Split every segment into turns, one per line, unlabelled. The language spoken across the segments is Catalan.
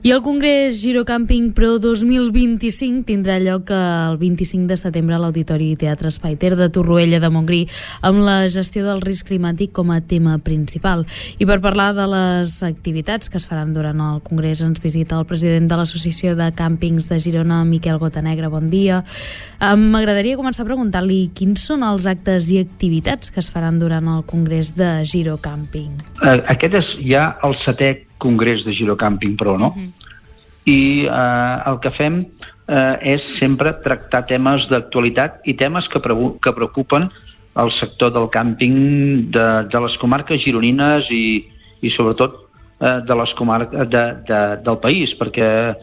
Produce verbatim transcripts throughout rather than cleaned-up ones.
I el Congrés Girocàmping Pro dos mil vint-i-cinc tindrà lloc el vint-i-cinc de setembre a l'Auditori Teatre Spyter de Torroella de Montgrí, amb la gestió del risc climàtic com a tema principal. I per parlar de les activitats que es faran durant el Congrés ens visita el president de l'Associació de Càmpings de Girona, Miquel Botanegra. Bon dia. M'agradaria començar preguntant-li quins són els actes i activitats que es faran durant el Congrés de Girocàmping.
Aquest és ja el setè Congrés de Girocàmping Pro, no? Uh-huh. I eh, el que fem eh, és sempre tractar temes d'actualitat i temes que, pre- que preocupen el sector del càmping de, de les comarques gironines i, i sobretot eh, de les comarques de, de, del país, perquè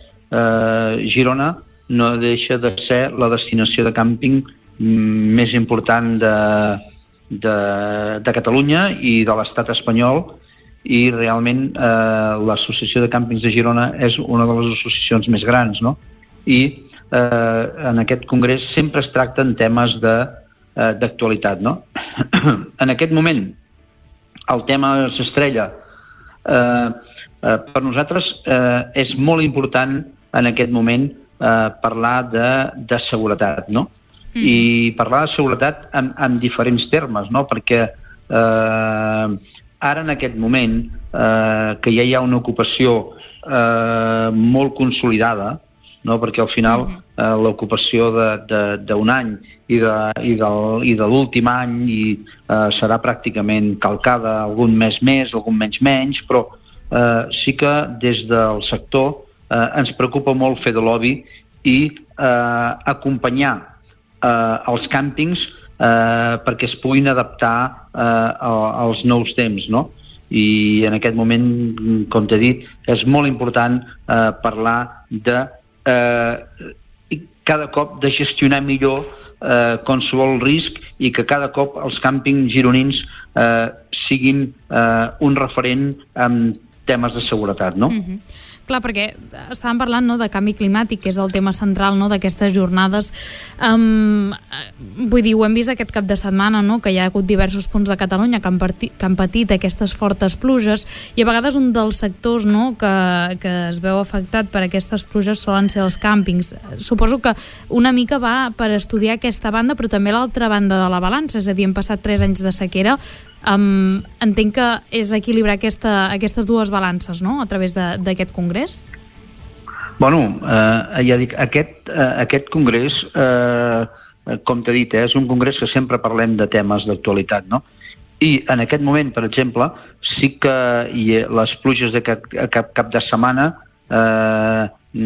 eh, Girona no deixa de ser la destinació de càmping més important de, de, de Catalunya i de l'estat espanyol, i realment eh, l'Associació de Càmpings de Girona és una de les associacions més grans, no? I eh, en aquest congrés sempre es tracten temes de, eh, d'actualitat, no? En aquest moment el tema s'estrella. Eh, eh, per nosaltres eh, és molt important en aquest moment eh, parlar de, de seguretat, no? Mm. I parlar de seguretat en, en diferents termes, no? Perquè eh, ara, en aquest moment, eh, que ja hi ha una ocupació eh, molt consolidada, no? Perquè al final eh, l'ocupació d'un any i de, i del, i de l'últim any i, eh, serà pràcticament calcada, algun mes més, algun menys menys, però eh, sí que des del sector eh, ens preocupa molt fer de lobby i eh, acompanyar eh, els càmpings Eh, perquè es puguin adaptar eh, als nous temps, no? I en aquest moment, com t'he dit, és molt important eh, parlar de eh, cada cop de gestionar millor eh, qualsevol risc i que cada cop els càmpings gironins eh, siguin eh, un referent en temes de seguretat, no?
Mm-hmm. Clar, perquè estàvem parlant, no, de canvi climàtic, que és el tema central, no, d'aquestes jornades. Um, vull dir, ho hem vist aquest cap de setmana, no, que hi ha hagut diversos punts de Catalunya que han, partit, que han patit aquestes fortes pluges i a vegades un dels sectors, no, que, que es veu afectat per aquestes pluges solen ser els càmpings. Suposo que una mica va per estudiar aquesta banda, però també l'altra banda de la balança, és a dir, hem passat tres anys de sequera. Um, entenc que és equilibrar aquesta, aquestes dues balances, no?, a través d'aquest congrés?
Bueno, eh, ja dic, aquest, eh, aquest congrés, eh, com t'he dit, eh, és un congrés que sempre parlem de temes d'actualitat, no? I en aquest moment, per exemple, sí que hi ha, les pluges de cap, cap, cap de setmana eh,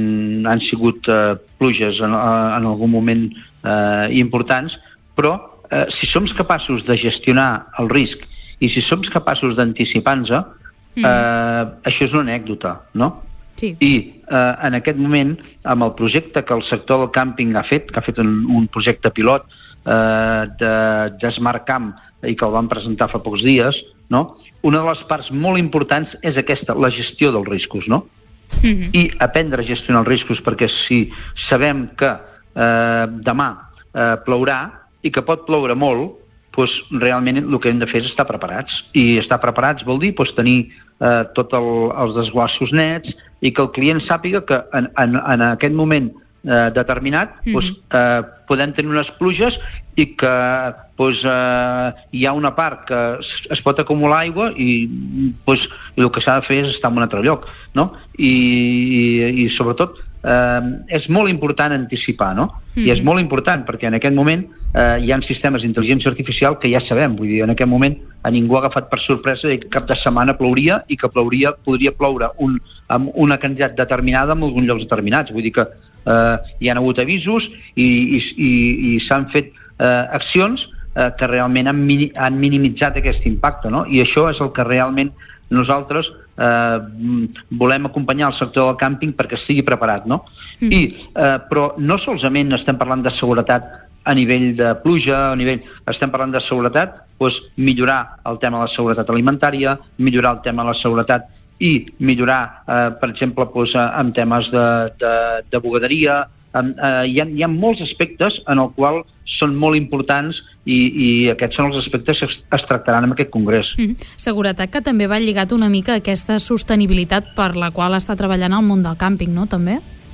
han sigut eh, pluges en, en algun moment eh, importants, però eh, si som capaços de gestionar el risc i si som capaços d'anticipar-nos, eh, mm. això és una anècdota, no?
Sí.
I eh, en aquest moment, amb el projecte que el sector del càmping ha fet, que ha fet un, un projecte pilot eh, de, de Smart Camp i que el van presentar fa pocs dies, no? Una de les parts molt importants és aquesta, la gestió dels riscos, no? Mm-hmm. I aprendre a gestionar els riscos, perquè si sabem que eh, demà eh, plourà i que pot ploure molt, doncs realment el que hem de fer és estar preparats. I estar preparats vol dir doncs, tenir eh, tots el, els desguassos nets i que el client sàpiga que en, en, en aquest moment eh, determinat mm-hmm. doncs, eh, podem tenir unes pluges i que doncs, eh, hi ha una part que es, es pot acumular aigua i, doncs, i el que s'ha de fer és estar en un altre lloc, no? I, i, i sobretot eh, és molt important anticipar, no? Mm-hmm. I és molt important perquè en aquest moment eh, hi ha sistemes d'intel·ligència artificial que ja sabem, vull dir, en aquest moment a ningú ha agafat per sorpresa que cap de setmana plouria i que plouria, podria ploure un, amb una quantitat determinada en alguns llocs determinats, vull dir que eh, hi ha hagut avisos i, i, i, i s'han fet eh, accions eh, que realment han, mini, han minimitzat aquest impacte, no? I això és el que realment nosaltres eh, volem acompanyar el sector del càmping perquè estigui preparat, no? Mm. I, eh, però no solament estem parlant de seguretat a nivell de pluja, a nivell, estem parlant de seguretat, doncs millorar el tema de la seguretat alimentària, millorar el tema de la seguretat i millorar, eh, per exemple, doncs, en temes de, de, de bugaderia, eh, hi, ha, hi ha molts aspectes en el qual són molt importants i, i aquests són els aspectes que es, es tractaran en aquest congrés.
Mm. Seguretat que també va lligat una mica a aquesta sostenibilitat per la qual està treballant el món del càmping, no? També?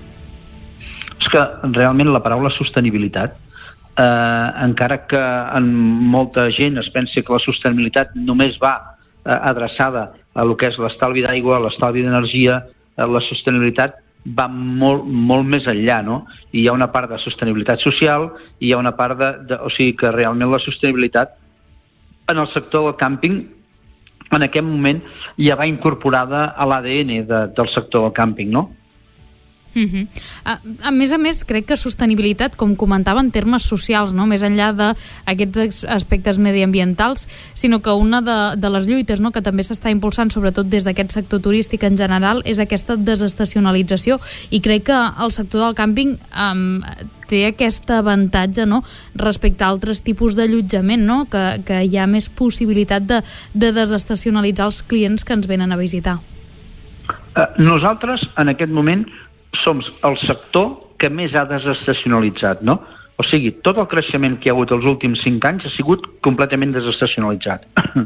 És que realment la paraula sostenibilitat, eh, encara que en molta gent es pensi que la sostenibilitat només va eh, adreçada a lo que és l'estalvi d'aigua, l'estalvi d'energia, eh, la sostenibilitat va molt, molt més enllà, no? I hi ha una part de sostenibilitat social i hi ha una part de, de... O sigui que realment la sostenibilitat en el sector del càmping en aquest moment ja va incorporada a l'A D N de, del sector del càmping, no?
Uh-huh. A, a més a més, crec que sostenibilitat, com comentava, en termes socials, no? Més enllà d'aquests aspectes mediambientals, sinó que una de, de les lluites, no?, que també s'està impulsant, sobretot des d'aquest sector turístic en general, és aquesta desestacionalització, i crec que el sector del càmping um, té aquest avantatge, no?, respecte a altres tipus d'allotjament, no?, que, que hi ha més possibilitat de, de desestacionalitzar els clients que ens venen a visitar.
Uh, nosaltres, en aquest moment, som el sector que més ha desestacionalitzat, no? O sigui, tot el creixement que hi ha hagut els últims cinc anys ha sigut completament desestacionalitzat.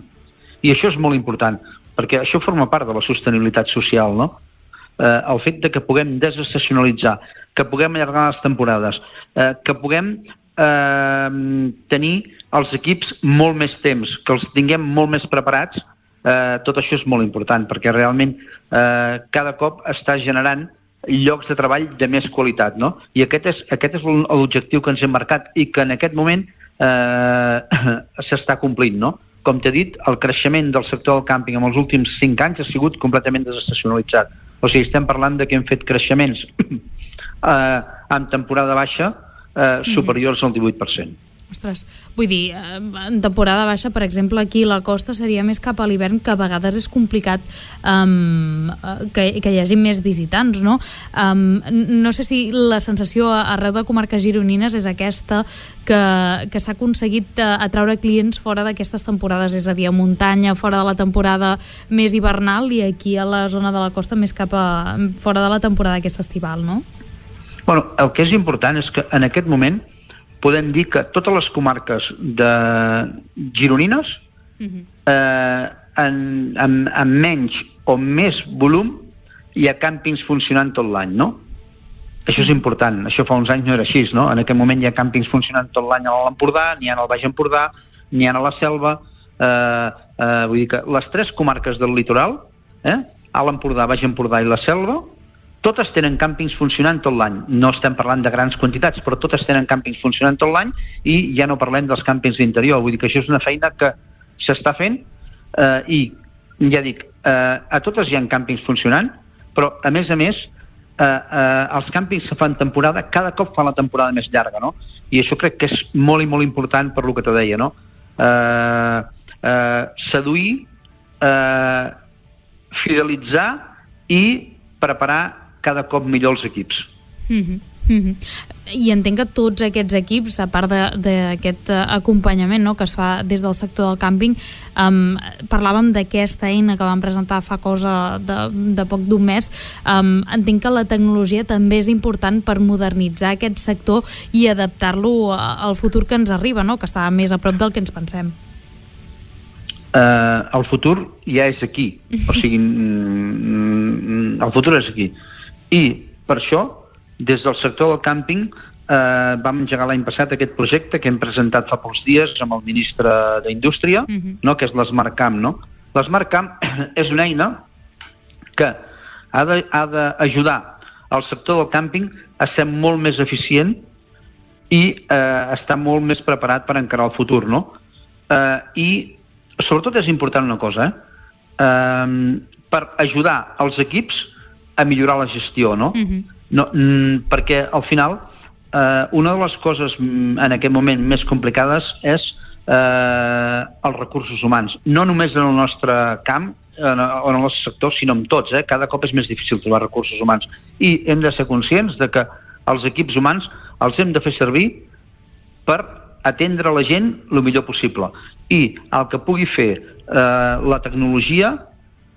I això és molt important, perquè això forma part de la sostenibilitat social, no? Eh, el fet de que puguem desestacionalitzar, que puguem allargar les temporades, eh, que puguem eh, tenir els equips molt més temps, que els tinguem molt més preparats, eh, tot això és molt important, perquè realment eh, cada cop està generant llocs de treball de més qualitat, no? I aquest és, aquest és l'objectiu que ens hem marcat i que en aquest moment eh, s'està complint, no? Com t'he dit, el creixement del sector del càmping en els últims cinc anys ha sigut completament desestacionalitzat. O sigui, estem parlant de que hem fet creixements eh, en temporada baixa eh, superiors al divuit per cent.
Ostres, vull dir, en temporada baixa, per exemple, aquí a la costa seria més cap a l'hivern, que a vegades és complicat um, que, que hi hagi més visitants, no? Um, no sé si la sensació arreu de comarques gironines és aquesta, que, que s'ha aconseguit atraure clients fora d'aquestes temporades, és a dir, a muntanya, fora de la temporada més hivernal, i aquí a la zona de la costa més cap a fora de la temporada aquesta estival, no?
Bueno, el que és important és que en aquest moment podem dir que totes les comarques de gironines, uh-huh. eh, en, en, en menys o més volum, hi ha càmpings funcionant tot l'any, no? Això és important. Això fa uns anys no era així, no? En aquest moment hi ha càmpings funcionant tot l'any a l'Empordà, n'hi ha al Baix Empordà, n'hi ha a la Selva, eh, eh, vull dir que les tres comarques del litoral, eh, a l'Empordà, Baix Empordà i la Selva, totes tenen càmpings funcionant tot l'any. No estem parlant de grans quantitats, però totes tenen càmpings funcionant tot l'any i ja no parlem dels càmpings d'interior. Vull dir que això és una feina que s'està fent eh, i, ja dic, eh, a totes hi ha càmpings funcionant, però, a més a més, eh, eh, els càmpings que fan temporada, cada cop fan la temporada més llarga, no? I això crec que és molt i molt important per lo que te deia, no? Eh, eh, seduir, eh, fidelitzar i preparar cada cop millor els equips.
Mm-hmm. Mm-hmm. I entenc que tots aquests equips, a part d'aquest acompanyament, no?, que es fa des del sector del càmping, um, parlàvem d'aquesta eina que vam presentar fa cosa de, de poc d'un mes, um, entenc que la tecnologia també és important per modernitzar aquest sector i adaptar-lo al futur que ens arriba, no?, que està més a prop del que ens pensem.
Uh, el futur ja és aquí. O sigui, el futur és aquí. I per això, des del sector del càmping, eh, vam engegar l'any passat aquest projecte que hem presentat fa pocs dies amb el ministre d'Indústria, uh-huh. no?, que és l'SmartCamp, no? L'SmartCamp és una eina que ha de, ha d'ajudar al sector del càmping a ser molt més eficient i eh, estar molt més preparat per encarar el futur, no? Eh, I sobretot és important una cosa, eh? Eh, per ajudar els equips a millorar la gestió, no? Uh-huh. no mm, perquè al final eh, una de les coses en aquest moment més complicades és eh, els recursos humans. No només en el nostre camp o en el nostre sector, sinó en tots. Eh? Cada cop és més difícil trobar recursos humans. I hem de ser conscients de que els equips humans els hem de fer servir per atendre la gent el millor possible. I el que pugui fer eh, la tecnologia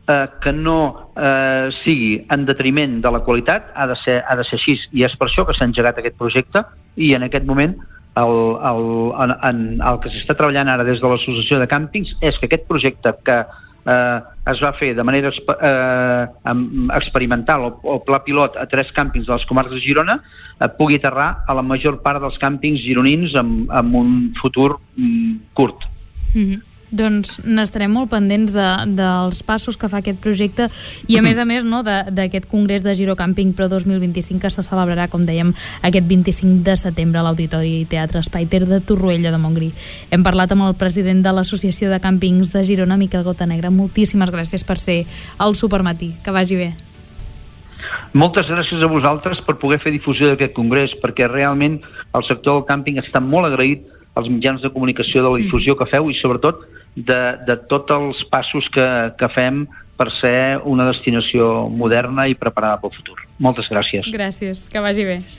eh, que no eh, sigui en detriment de la qualitat, ha de ser, ha de ser així, i és per això que s'ha engegat aquest projecte, i en aquest moment el, el, en, en, el que s'està treballant ara des de l'Associació de Càmpings és que aquest projecte que eh, es va fer de manera eh, experimental o, o pla pilot a tres càmpings de les comarques de Girona eh, pugui aterrar a la major part dels càmpings gironins en, en un futur mm, curt.
Mm-hmm. Doncs n'estarem molt pendents de, dels passos que fa aquest projecte i a més a més no, d'aquest Congrés de Girocàmping Pro dos mil vint-i-cinc que se celebrarà, com dèiem, aquest vint-i-cinc de setembre a l'Auditori Teatre Espai Ter de Torroella de Montgrí. Hem parlat amb el president de l'Associació de Càmpings de Girona, Miquel Gotanegra. Moltíssimes gràcies per ser al Supermatí. Que vagi bé.
Moltes gràcies a vosaltres per poder fer difusió d'aquest congrés, perquè realment el sector del càmping està molt agraït als mitjans de comunicació de la difusió que feu i sobretot de, de tots els passos que, que fem per ser una destinació moderna i preparada pel futur. Moltes gràcies.
Gràcies, que vagi bé.